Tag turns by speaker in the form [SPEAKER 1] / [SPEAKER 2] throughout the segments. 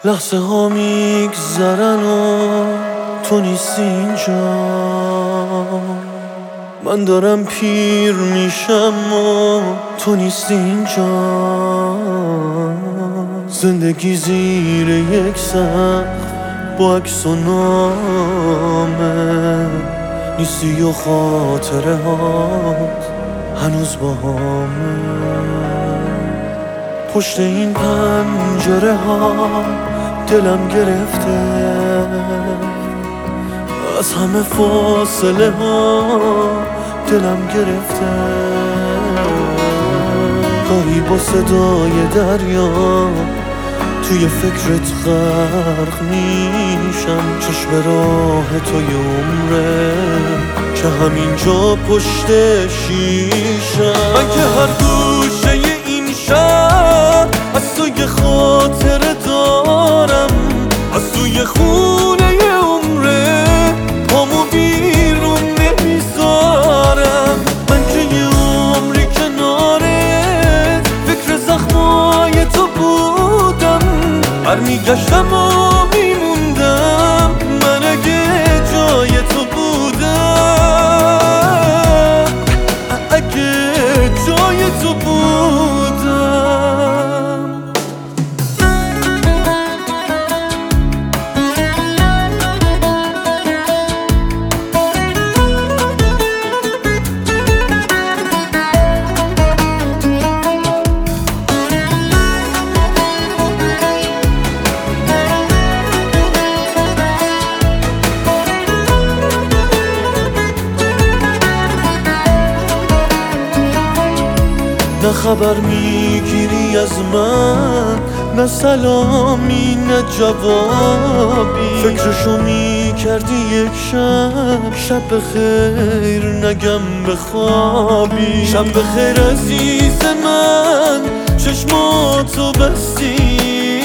[SPEAKER 1] لحظه ها میگذرن و تو نیستی اینجا. من دارم پیر میشم و تو نیستی اینجا. زندگی زیر یک سقف با عکس و نامه نیستی و خاطره هات هنوز با همه. پشت این پنجره ها دلم گرفته، از همه فاصله ها دلم گرفته. گاهی با صدای دریا توی فکرت غرق میشم. چشم راه توی عمره که همینجا پشت شیشم. من که هر گوشه این شهر از تو یه خاطره دارم، از توی خونه عمره پامو بیرون نمیذارم. من که یه عمری کنارت فکر زخمای تو بودم، برمیگشتم و میموندم من اگه جای تو بودم، اگه جای تو بودم. نه خبر میگیری از من، نه سلامی نه جوابی. فکرشو میکردی یک شب بخیر نگم بخوابی. شب بخیر عزیز من، چشماتو بستی،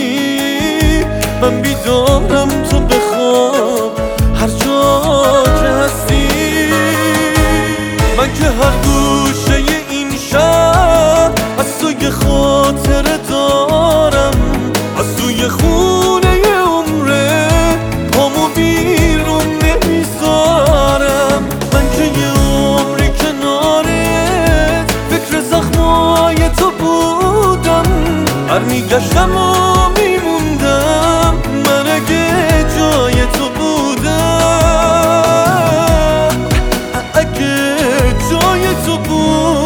[SPEAKER 1] من بیدارم تو بخواب هر جا که هستی. من که هر گوشه این شهر از تو یه خاطره دارم، از توی خونه عمره پامو بیرون نمیذارم. من که یه عمری کنارت فکر زخمای تو بودم، برمیگشتم و میموندم من اگه جای تو بودم، اگه جای تو بودم.